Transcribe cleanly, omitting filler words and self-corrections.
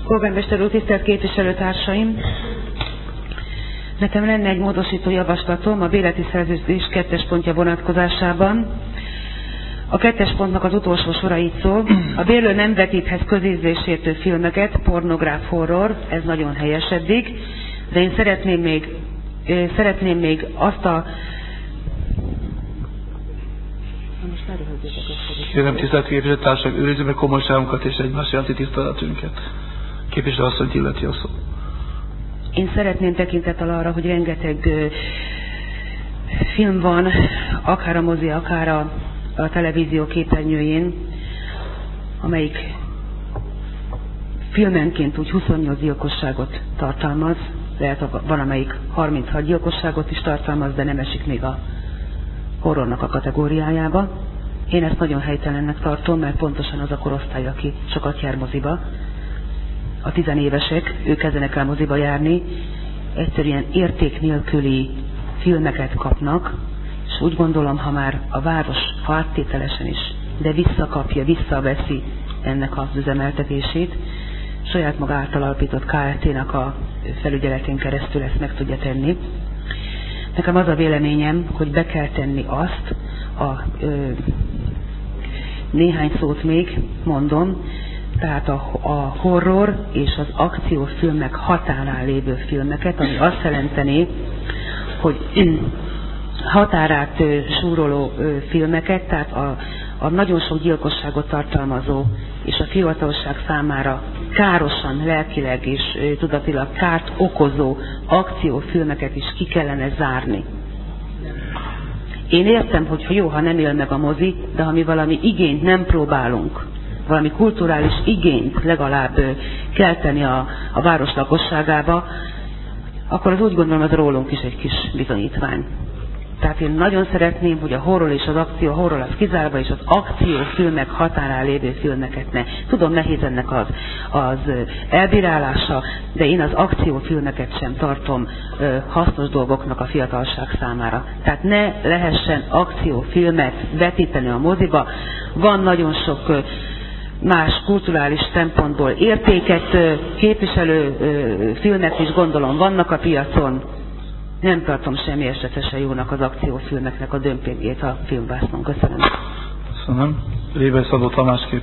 Polgármester úr, tisztelt képviselőtársaim! Nekem lenne egy módosító javaslatom a bérleti szerződés 2-es pontja vonatkozásában. A 2-es pontnak az utolsó sora így szól: a bérlő nem vetíthet közízlésértő filmeket, pornográf, horror, ez nagyon helyes eddig, de én szeretném még azt a... Kérem, tisztelt képviselőtársak, őrizzük meg komolyságunkat és egymás iránti tiszteletünket. Képviselő asszonyt illeti a szó. Én szeretném tekintettel arra, hogy rengeteg film van, akár a mozi, akár a televízió képernyőjén, amelyik filmenként úgy 28 gyilkosságot tartalmaz, lehet van amelyik 36 gyilkosságot is tartalmaz, de nem esik még a horrornak a kategóriájába. Én ezt nagyon helytelennek tartom, mert pontosan az a korosztály, aki sokat jár moziba, a 10 évesek, ők kezdenek el moziba járni, egyszerűen érték nélküli filmeket kapnak, és úgy gondolom, ha már a város áttételesen is, de visszaveszi ennek az üzemeltetését, saját maga által alapított KRT-nak a felügyeletén keresztül ezt meg tudja tenni. Nekem az a véleményem, hogy be kell tenni azt, néhány szót még mondom, tehát a horror és az akciófilmek határán lévő filmeket, ami azt jelenteni, hogy határát súroló filmeket, tehát a nagyon sok gyilkosságot tartalmazó és a fiatalság számára károsan, lelkileg és tudatilag kárt okozó akciófilmeket is ki kellene zárni. Én értem, hogy jó, ha nem él meg a mozi, de ha mi valami igényt nem próbálunk, valami kulturális igényt legalább kelteni a város lakosságába, akkor az úgy gondolom, az rólunk is egy kis bizonyítvány. Tehát én nagyon szeretném, hogy a horror és az akció, horror az kizárva, és az akciófilmek határán lévő filmeket ne. Tudom, nehéz ennek az elbírálása, de én az akciófilmeket sem tartom hasznos dolgoknak a fiatalság számára. Tehát ne lehessen akciófilmet vetíteni a moziba. Van nagyon sok más kulturális szempontból értéket képviselő filmek is, gondolom, vannak a piacon. Nem tartom semmi esetre se jónak az akciófilmeknek a dömpingét a filmvásznon. Köszönöm. Köszönöm. Réber Szabó Tamás